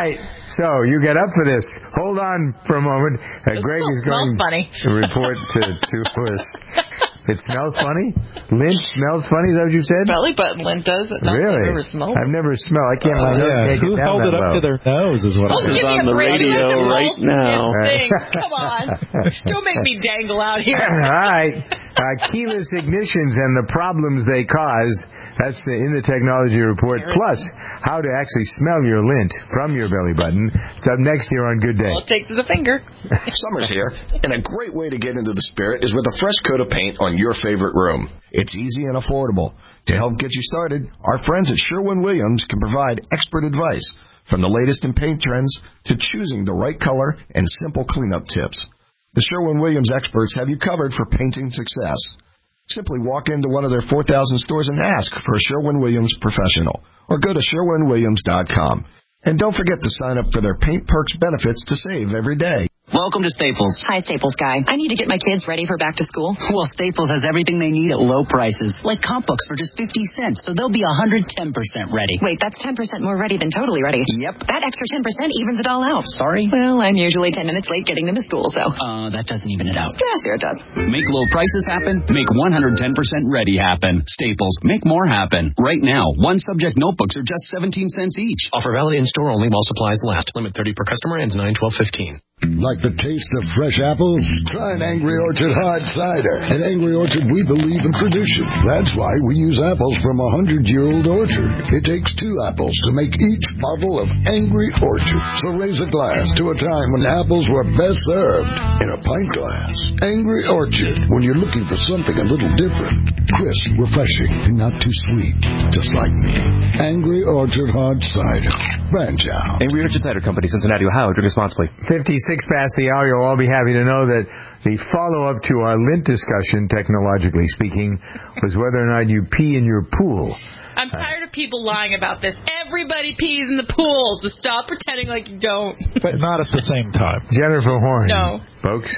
So you get up for this. Hold on for a moment. Uh, Greg is going funny. to report to, to us. It smells funny? Lint smells funny, is that what you said? Belly button lint does. It Really? I've never smelled I've never smelled. I can't. Oh, yeah. Take Who it down held that it up low. to their nose is what Oh, it give is. me on a the break. radio Listen, right Paul. now. Thing. Come on. Don't make me dangle out here. All right. Uh, keyless ignitions and the problems they cause. That's the, in the technology report. Plus, how to actually smell your lint from your belly button. It's up next here on Good Day. All it takes is a finger. Summer's here, and a great way to get into the spirit is with a fresh coat of paint on your favorite room. It's easy and affordable. To help get you started, our friends at Sherwin-Williams can provide expert advice, from the latest in paint trends to choosing the right color and simple cleanup tips. The Sherwin-Williams experts have you covered for painting success. Simply walk into one of their four thousand stores and ask for a Sherwin-Williams professional, or go to Sherwin Williams dot com. And don't forget to sign up for their Paint Perks benefits to save every day. Welcome to Staples. Hi, Staples guy. I need to get my kids ready for back to school. Well, Staples has everything they need at low prices, like comp books for just fifty cents, so they'll be one hundred ten percent ready. Wait, that's ten percent more ready than totally ready. Yep. That extra ten percent evens it all out. Sorry? Well, I'm usually ten minutes late getting them to school, so. Uh, that doesn't even it out. Yeah, sure it does. Make low prices happen. Make one hundred ten percent ready happen. Staples. Make more happen. Right now, one subject notebooks are just seventeen cents each. Offer valid in store only while supplies last. Limit thirty per customer. Ends nine twelve fifteen. Like the taste of fresh apples? Try an Angry Orchard hard cider. At Angry Orchard, we believe in tradition. That's why we use apples from a hundred-year-old orchard. It takes two apples to make each bottle of Angry Orchard. So raise a glass to a time when apples were best served in a pint glass. Angry Orchard, when you're looking for something a little different. Crisp, refreshing, and not too sweet. Just like me. Angry Orchard hard cider. Branch out. Angry Orchard Cider Company, Cincinnati, Ohio. Drink responsibly. fifty-six past the hour, you'll all be happy to know that the follow-up to our lint discussion, technologically speaking, was whether or not you pee in your pool. I'm tired of people lying about this. Everybody pees in the pool, so stop pretending like you don't. But not at the same time. Jennifer Horn. No. Folks.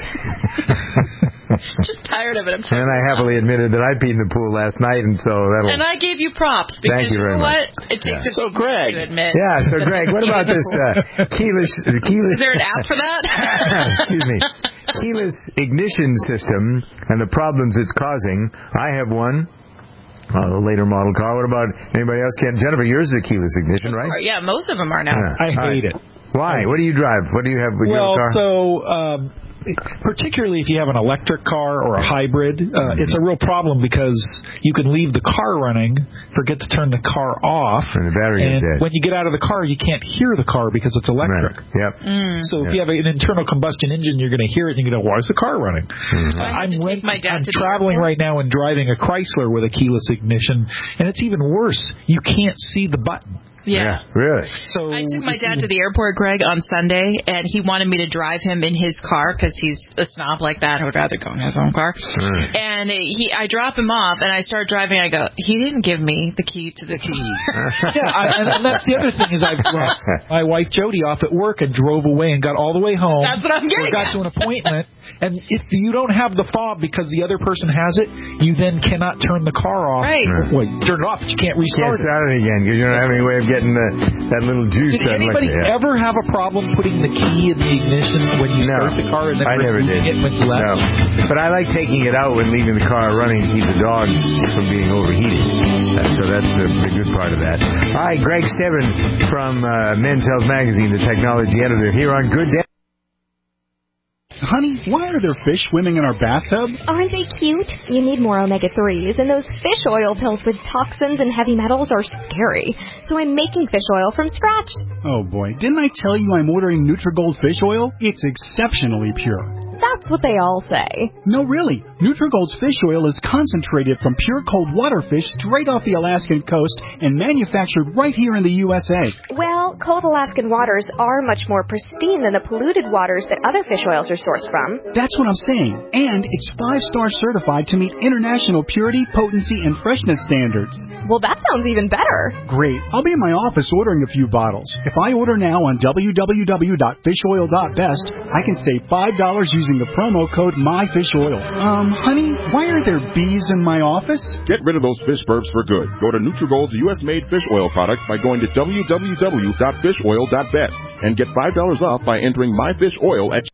Just tired of it. I'm tired. And I happily admitted that I peed in the pool last night, and so that'll... And I gave you props. Because Thank you very know much. What? It takes Yeah. a So, big Greg. to admit. Yeah, so Greg, what about this uh, keyless, keyless... Is there an app for that? Excuse me. Keyless ignition system and the problems it's causing. I have one. Uh, a later model car. What about anybody else? Can Jennifer, yours is a keyless ignition, right? Yeah, most of them are now. Yeah. I hate right. it. Why? What do you drive? What do you have with well, your car? so um, particularly if you have an electric car or a hybrid, uh, it's a real problem because you can leave the car running, forget to turn the car off, and the battery and is dead. when you get out of the car, you can't hear the car because it's electric. Right. Yep. Mm. So if yep. you have an internal combustion engine, you're going to hear it and you're going to go, why is the car running? Mm-hmm. I'm, take my dad I'm to the traveling airport. right now and driving a Chrysler with a keyless ignition, and it's even worse. You can't see the button. Yeah. yeah. Really? So I took my dad to the airport, Greg, on Sunday, and he wanted me to drive him in his car because he's a snob like that. I would rather go in his own car. Mm. And he, I drop him off, and I start driving. I go, he didn't give me the key to the key. yeah, I, and that's the other thing is I dropped my wife Jody off at work and drove away and got all the way home. That's what I'm getting. We got to an appointment, and if you don't have the fob because the other person has it, you then cannot turn the car off. Right. Well, you turn it off, but you can't You restart can't start it again because you don't have any way of getting the, that little juice. Did that anybody like, yeah. ever have a problem putting the key in the ignition when you No. start the car and then I never removing did. it when you left? No. But I like taking it out when leaving the car running to keep the dog from being overheated. Uh, so that's a, a good part of that. All right, Greg Stebbin from uh, Men's Health Magazine, the technology editor, here on Good Day. Honey, why are there fish swimming in our bathtub? Aren't they cute? You need more omega threes, and those fish oil pills with toxins and heavy metals are scary. So I'm making fish oil from scratch. Oh boy, didn't I tell you I'm ordering Nutrigold fish oil? It's exceptionally pure. That's what they all say. No, really. Nutrigold's fish oil is concentrated from pure cold water fish straight off the Alaskan coast and manufactured right here in the U S A. Well, cold Alaskan waters are much more pristine than the polluted waters that other fish oils are sourced from. That's what I'm saying. And it's five-star certified to meet international purity, potency, and freshness standards. Well, that sounds even better. Great. I'll be in my office ordering a few bottles. If I order now on w w w dot fish oil dot best, I can save five dollars using the promo code MyFishOil. Um, honey, why are there bees in my office? Get rid of those fish burps for good. Go to Nutrigold's U S-made fish oil products by going to w w w dot fish oil dot best and get five dollars off by entering MyFishOil at